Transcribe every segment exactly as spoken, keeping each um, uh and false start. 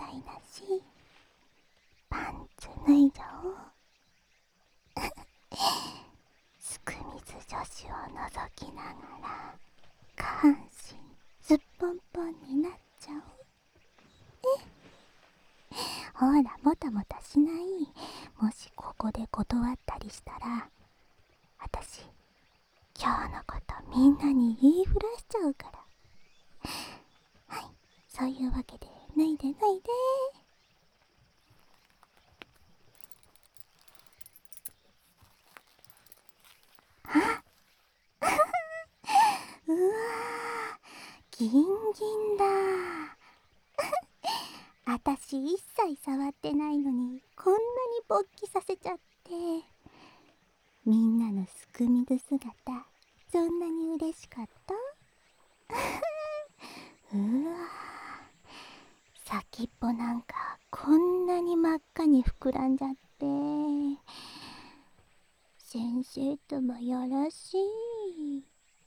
いだし、パンツ脱いじゃおう。すくみず女子を覗きながら下半身すっぽんぽんになっちゃおう。ほら、もたもたしない。もしここで断ったりしたら、あたし今日のことみんなに言いふらしちゃうから。はい、そういうわけで脱いで脱いで。あうわー、ギンギンだ。あたし一切触ってないのにこんなに勃起させちゃって。みんなのすくみず姿そんなに嬉しかった？うわー、先っぽなんかこんなに真っ赤に膨らんじゃって。先生ともよろしい。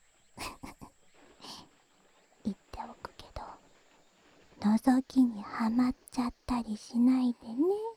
言っておくけど、覗きにはまっちゃったりしないでね。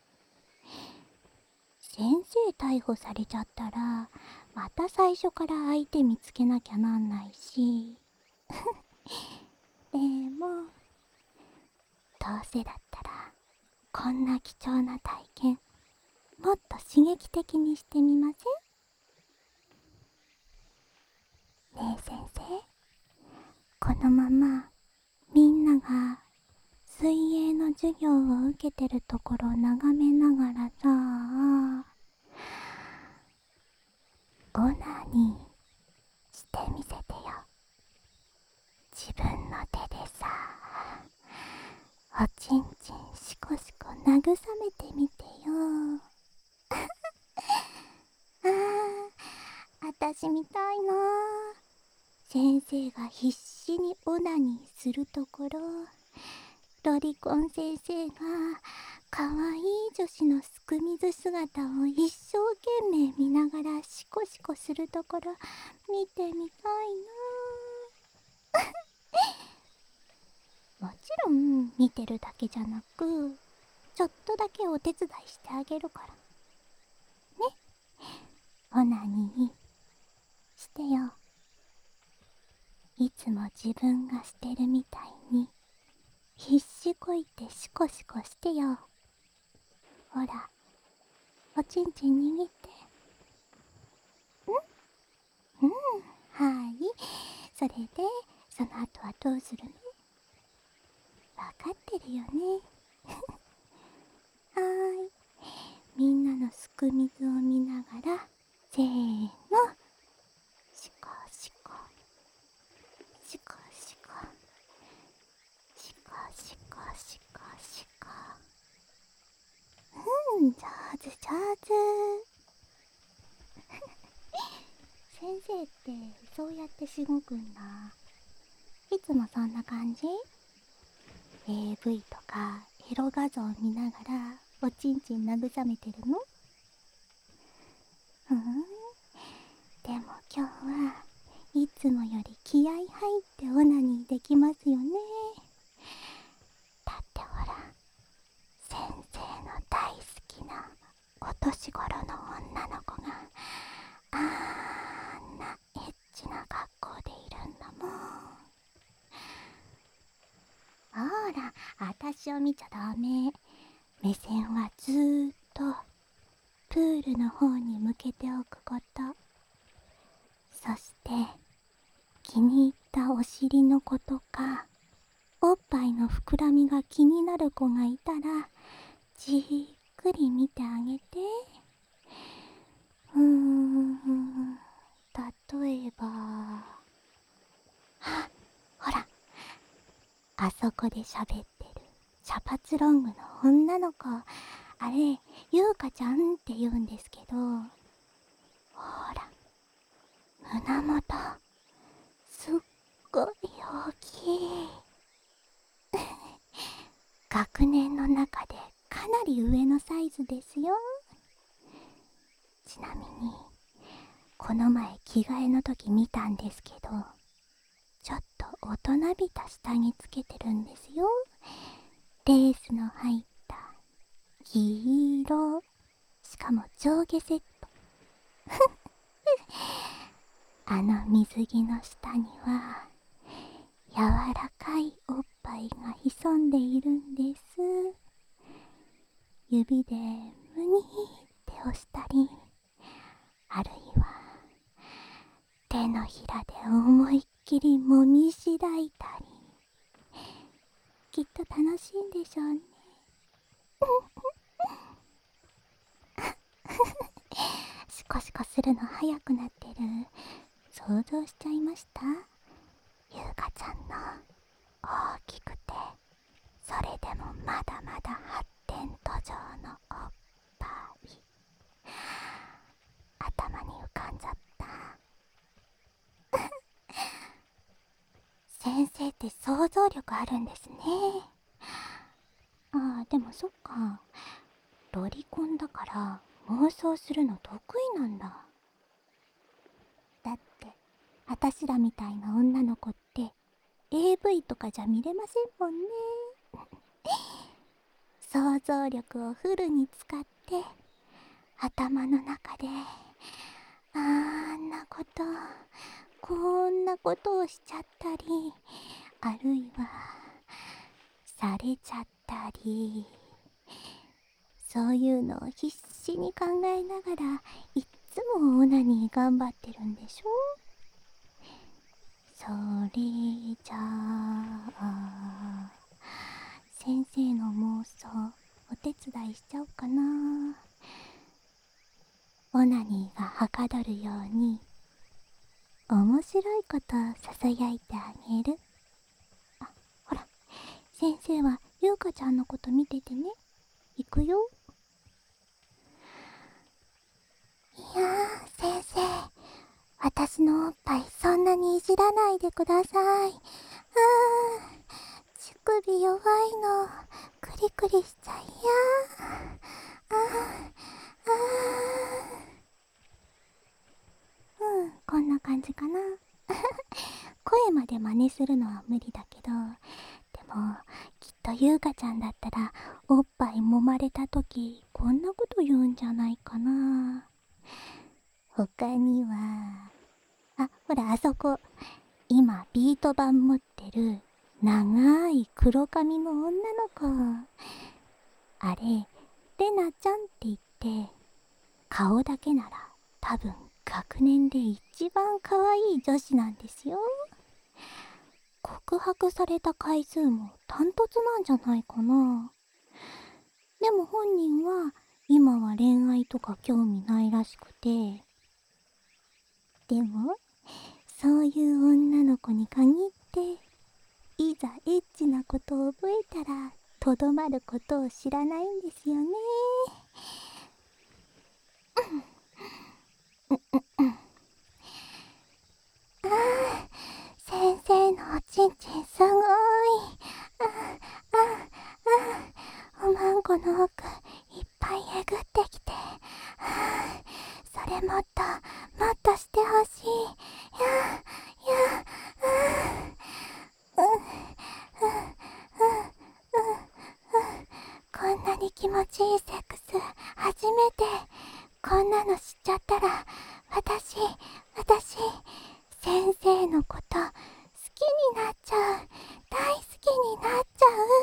先生逮捕されちゃったらまた最初から相手見つけなきゃなんないし。でもどうせだったらこんな貴重な体験もっと刺激的にしてみません？ねえ先生、このままみんなが水泳の授業を受けてるところを眺めながらさ、オナニーしてみせてよ。自分の手でさ、おちんちんしこしこ慰めてみてよ。あー、あたしみたいな。先生が必死にオナニーするところ、ロリコン先生がかわいい女子のすくみず姿を一生懸命見ながらシコシコするところ見てみたいな。もちろん見てるだけじゃなく、ちょっとだけお手伝いしてあげるからね。オナニーしてよ。いつも自分がしてるみたいに必死こいてシコシコしてよ。ほら、おちんちん握って。んうん、はい。それでその後はどうするの？わかってるよね。はーい。みんなのすくみずを見ながら、せーの、シコシコシコシコシコシコシコシコ。うん、上手上手。先生ってそうやってしごくんだ。いつもそんな感じ？ エーブイ とかエロ画像見ながらおちんちん慰めてるの？ふん。でも今日はいつもより気合い入ってオナニーできますよね。だってほら、先生の大好きなお年頃の女の子があんなエッチな格好でいるんだもん。ほら、あたしを見ちゃダメ。目線はずーっとプールの方に向けておくこと。そして気に入ったお尻の子とかおっぱいの膨らみが気になる子がいたらじっくり見てあげて。うーん、例えば、あ、ほら、あそこで喋ってる茶髪ロングの女の子、あれゆうかちゃんって言うんですけど、ほら胸元すっごい大きい。学年の中でかなり上のサイズですよ。ちなみにこの前着替えの時見たんですけど、ちょっと大人びた下着つけてるんですよ。 レースの入った黄色、しかも上下セット。あの水着の下には柔らかいおっぱいが潜んでいるんです。指でムニーって押したり、あるいは手のひらで思いっきりもみしだいたり、きっと楽しいんでしょうね。シコシコするの早くなってる。想像しちゃいました？ゆうかちゃんの大きくて、それでもまだまだ発展途上のおっぱい、頭に浮かんじゃった。先生って想像力あるんですね。ああ、でもそっか、ロリコンだから妄想するの得意なんだ。だってあたしらみたいな女の子って エーブイ とかじゃ見れませんもんね。想像力をフルに使って頭の中であんなこと、こんなことをしちゃったり、あるいはされちゃったり、そういうのを必死に考えながらいっつもオナニー頑張ってるんでしょ。それじゃあ先生の妄想お手伝いしちゃおうかな。オナニーがはかどるように面白いことをささやいてあげる。あ、ほら、先生はゆうかちゃんのこと見ててね。いくよ。いやー、先生、私のおっぱいそんなにいじらないでください。あー、乳首弱いの、クリクリしちゃいやー。あー、あー。うん、こんな感じかな。声まで真似するのは無理だけど、でもきっとゆうかちゃんだったらおっぱい揉まれた時こんなこと言うんじゃないかな。他には、あ、ほらあそこ、今ビート板持ってる長い黒髪の女の子、あれレナちゃんって言って、顔だけなら多分学年で一番可愛い女子なんですよ。告白された回数もダントツなんじゃないかな。でも本人は今は恋愛とか興味ないらしくて、でもそういう女の子に限っていざエッチなことを覚えたらとどまることを知らないんですよね。あー、先生のおちんちんすごい。あああ、おまんこの奥いっぱいえぐってきて、ああ、それもっともっとしてほしい。ややああ、うんうんうんうんうん、こんなに気持ちいいセックス初めて。こんなの知っちゃったら私私先生のこと好きになっちゃう。大好きになっちゃ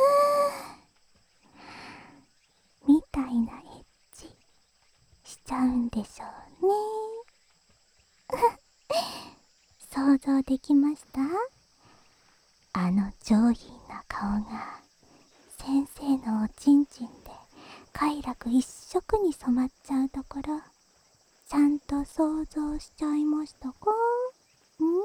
うみたいなエッチしちゃうんでしょうね。想像できました？あの上品な顔が先生のおちんちんで快楽一色に染まっちゃうところ、ちゃんと想像しちゃいましたか？んー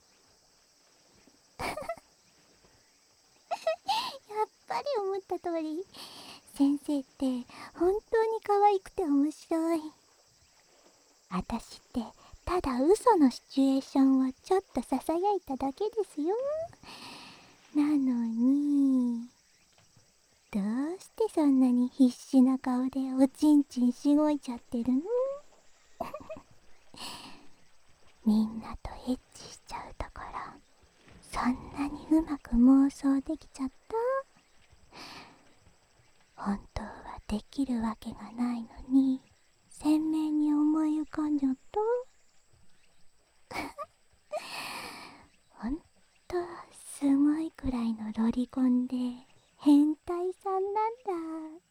やっぱり思った通り、先生って本当に可愛くて面白い。あたしってただ嘘のシチュエーションをちょっとささやいただけですよ。なのに、どうしてそんなに必死な顔でおちんちんしごいちゃってるの？みんなとエッチしちゃうところ、そんなにうまく妄想できちゃった？ できるわけがないのに鮮明に思い浮かんじゃった。ほんとすごいくらいのロリコンで変態さんなんだ。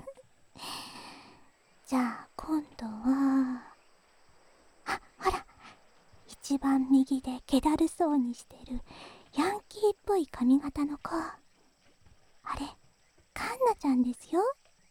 じゃあ今度は、あ、ほら、一番右で気だるそうにしてるヤンキーっぽい髪型の子、あれカンナちゃんですよ。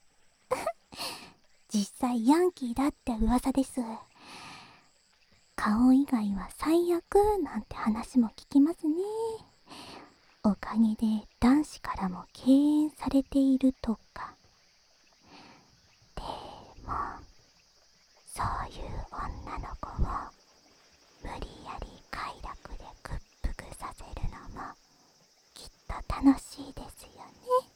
実際ヤンキーだって噂です。顔以外は最悪なんて話も聞きますね。おかげで男子からも敬遠されているとか。でもそういう女の子を無理やり快楽で屈服させるのもきっと楽しいですよね。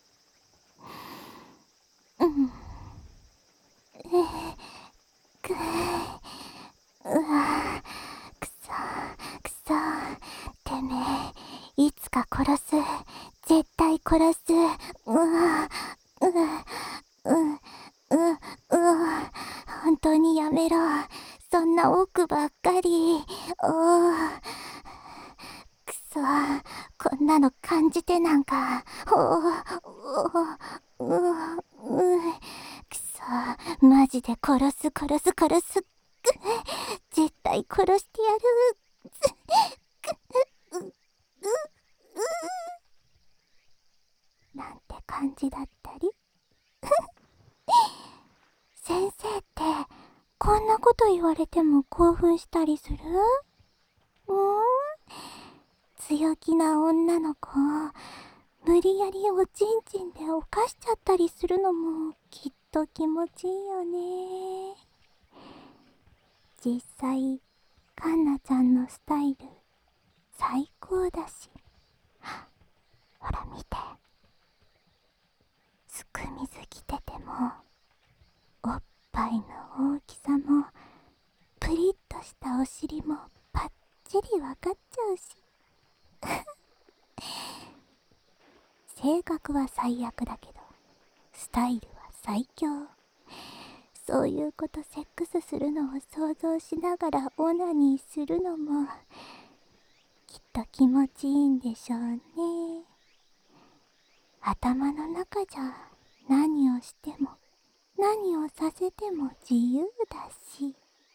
うん。えー、くーうわくそくそ、てめえいつか殺す、絶対殺す。うわううううう本当にやめろ、そんな奥ばっかり。おーくそ、こんなの感じてなんか。おおおううくそ、マジで殺す殺す殺す。絶対殺してやる。うううなんて感じだったり。先生ってこんなこと言われても興奮したりする？うーん、強気な女の子を無理やりおちんちんで犯しちゃったりするのもきっと気持ちいいよね。実際カンナちゃんのスタイル最高だし。ほら見て、すく水着ててもおっぱいの大きさもプリッとしたお尻もパッチリわかっちゃうし。性格は最悪だけどスタイルは最強。そういうことセックスするのを想像しながらオナニーするのもきっと気持ちいいんでしょうね。頭の中じゃ何をしても何をさせても自由だし。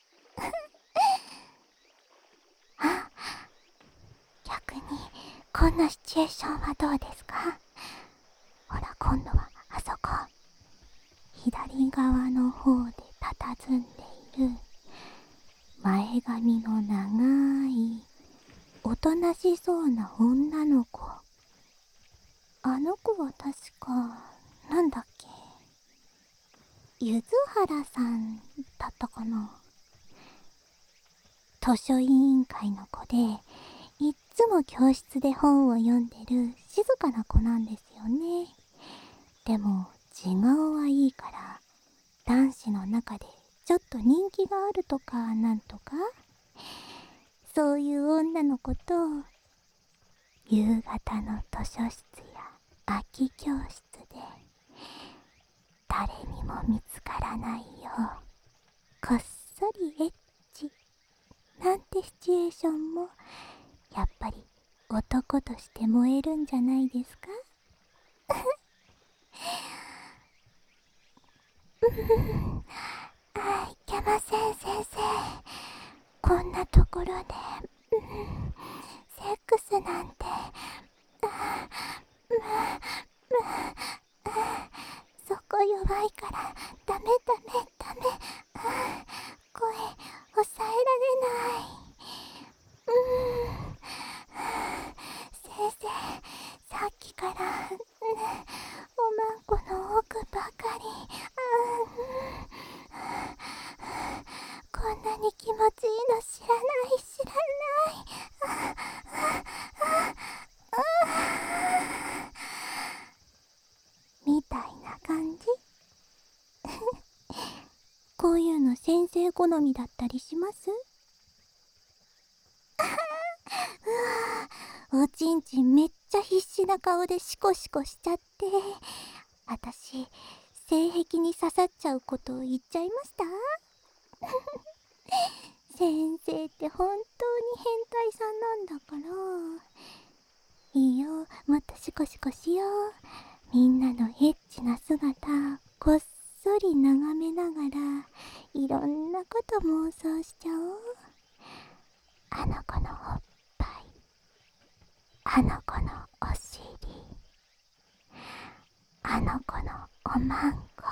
あ、逆にこんなシチュエーションはどうですか？ほら今度はあそこ、左側の方で佇んでいる前髪の長いおとなしそうな女の子。あの子は確かなんだっけ、ゆずはらさんだったかな。図書委員会の子でいっつも教室で本を読んでる静かな子なんですよね。でも地顔はいいから男子の中でちょっと人気があるとかなんとか、そういう女の子と夕方の図書室や空き教室で誰にも見つからないようこっそりエッチなんてシチュエーションもやっぱり男として燃えるんじゃないですか？あ、いけません先生、こんなところで、うん、セックスなんて、あ、まあ、まあ、そこ弱いからダメダメダメ、あ、声抑えられない。うん、先生、さっきから、ね、おまんこの奥ばかり、あ、うん、こんなに気持ちいいの知らない知らない。ああああみたいな感じ。こういうの先生好みだったりします？うわ、おちんちんめっちゃ必死な顔でシコシコしちゃって、あたし性癖に刺さっちゃうことを言っちゃいました？先生って本当に変態さんなんだから。いいよ、もっとシコシコしよう。みんなのエッチな姿こっそり眺めながらいろんなこと妄想しちゃおう。あの子のおっぱい、あの子のお尻、あの子のおまんこ、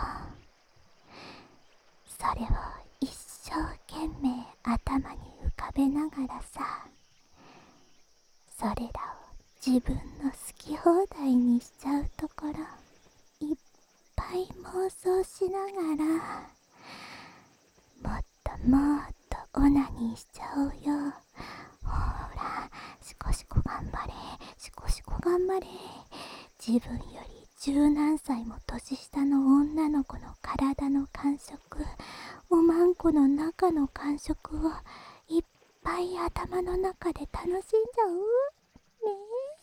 それを一生懸命頭に浮かべながらさ、それらを自分の好き放題にしちゃうところいっぱい妄想しながら、もっともっとオナニーしちゃおうよ。ほら、シコシコ頑張れ、シコシコ頑張れ。自分より十何歳も年下の女の子の体の感触、おまんこの中の感触をいっぱい頭の中で楽しんじゃおうね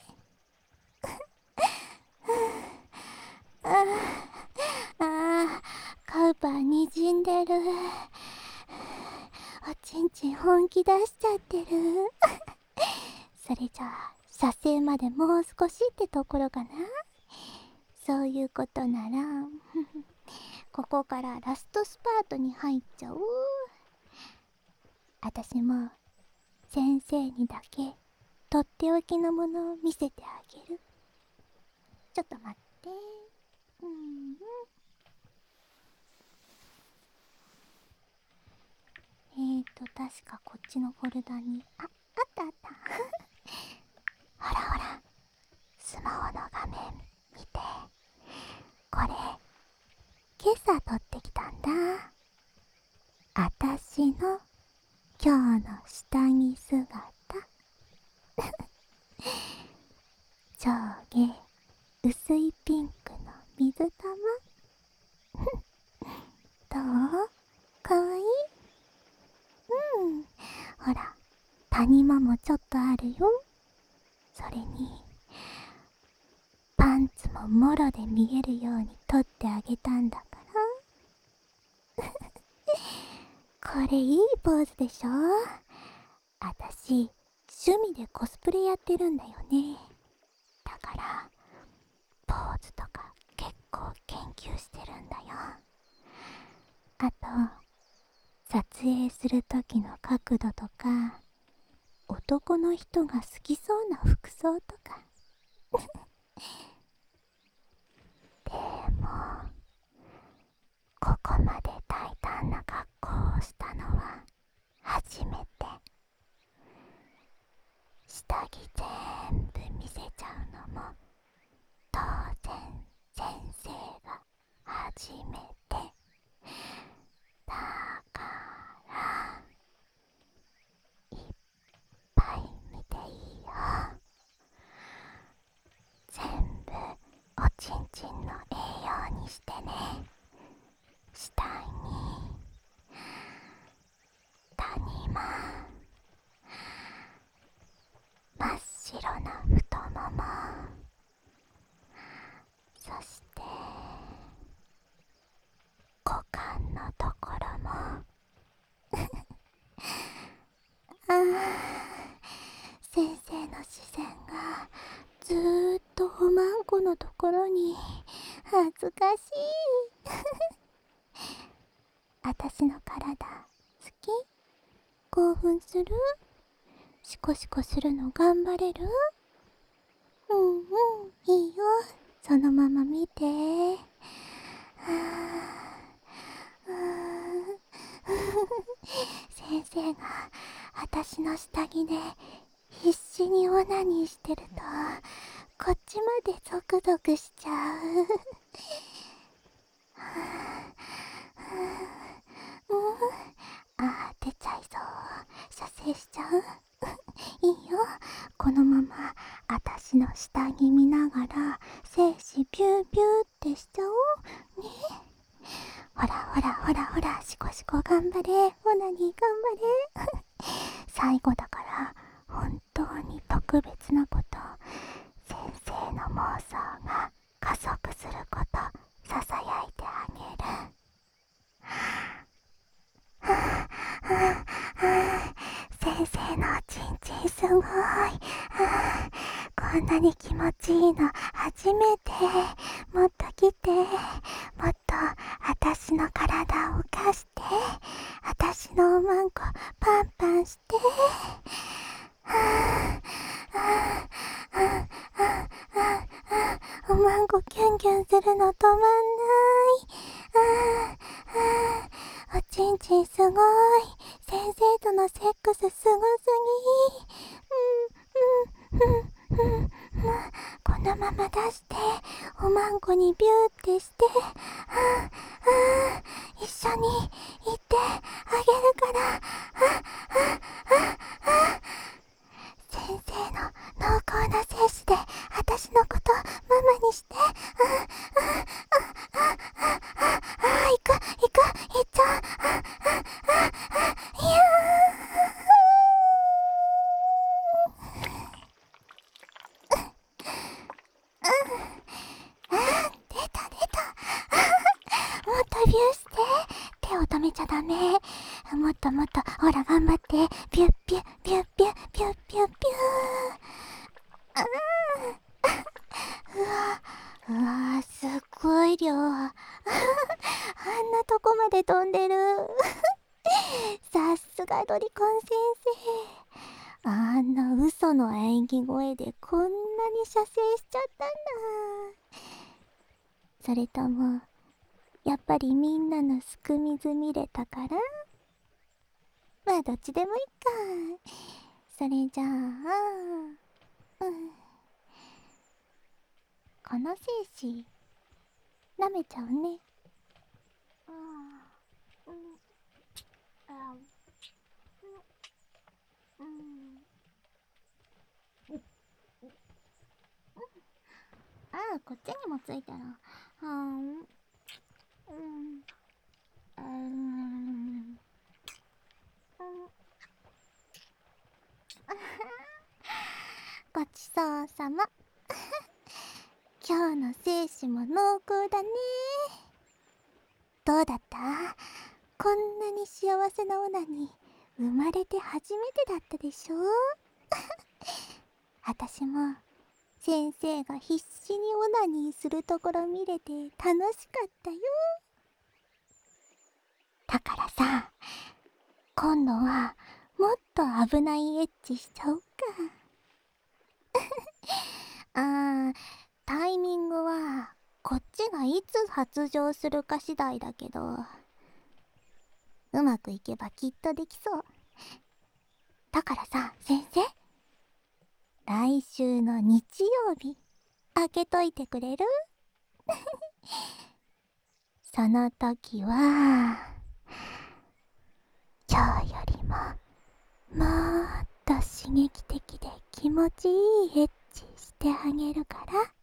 え。ああ、カウパーにじんでる。おちんちん本気出しちゃってる。それじゃあ射精までもう少しってところかな。そういうことならここからラストスパートに入っちゃおう。あたしも先生にだけとっておきのものを見せてあげる。ちょっと待って。うん、うん、えーと確かこっちのフォルダにあ、あったあったほらほら、スマホの画面見て。これ今朝撮ってきたんだ。あたしの今日の下着姿。上下薄いピンクの水玉。どう？かわいい？うん、ほら谷間もちょっとあるよ。それにパンツももろで見えるように撮ってあげたんだから。これいいポーズでしょ。あたし趣味でコスプレやってるんだよね。だからポーズとか結構研究してるんだよ。あと撮影する時の角度とか、男の人が好きそうな服装とか。でもここまで大胆な格好をしたのは初めて。下着全部見せちゃうのも当然先生が初めてだからいっぱい見ていいよ。全部おちんちんの栄養にしてね。下に谷間、真っ白な太もも、そして股間のところも。ああ、先生の視線がずーっとおまんこのところに。恥ずかしい。あたしの体好き？興奮する？シコシコするの頑張れる？うんうん、いいよ。そのまま見て。はあ、先生があたしの下着で必死にオナニーしてるとこっちまでゾクゾクしちゃう。うん、あー出ちゃいそう。射精しちゃう。いいよ、このままあたしの下着見ながら精子ビュービューってしちゃおうね。ほらほらほらほら、シコシコ頑張れ、オナニー頑張れ。最後だから本当に特別なこと、先生の妄想が加速することささやいてあげごい。こんなに気持ちいいの初めて。もっと来て。もっと私の体を浮かして。私のおまんこパンパンして。おまんこキュンキュンするの止まんない。おちんちんすごい。先生とのセックスすごすぎ。うんうんうんうん。このまま出しておまんこにビューってして、一緒に行ってあげるから。先生の濃厚な精子で私のことママにして。あ、行く行く行っちゃう。いやー、出た出た。もっとビューして。手を止めちゃダメ。もっともっと、ほら頑張って。ビュッビュッビュッビュッビュッビュッビュー。あーうわうわー、すっごい量。あんなとこまで飛んでる。さすがドリコン先生。あんな嘘の演技声でこんなに射精しちゃったんだ。それともやっぱりみんなのすくみず見れたから。まあどっちでもいいか。それじゃあ、うん、この精子舐めちゃうね。うんうんあうんうんああ、こっちにもついたら。はーん。うん。うーん。ごちそうさま。今日の精子も濃厚だね。どうだった？こんなに幸せなオナニー生まれて初めてだったでしょ？私も先生が必死にオナニーするところ見れて楽しかったよ。だからさ、今度はもっと危ないエッチしちゃおうか。あー、タイミングはこっちがいつ発情するか次第だけど、うまくいけばきっとできそう。だからさ、先生、来週の日曜日開けといてくれる？その時は今日よりももっと刺激的で気持ちいいエッチしてあげるから。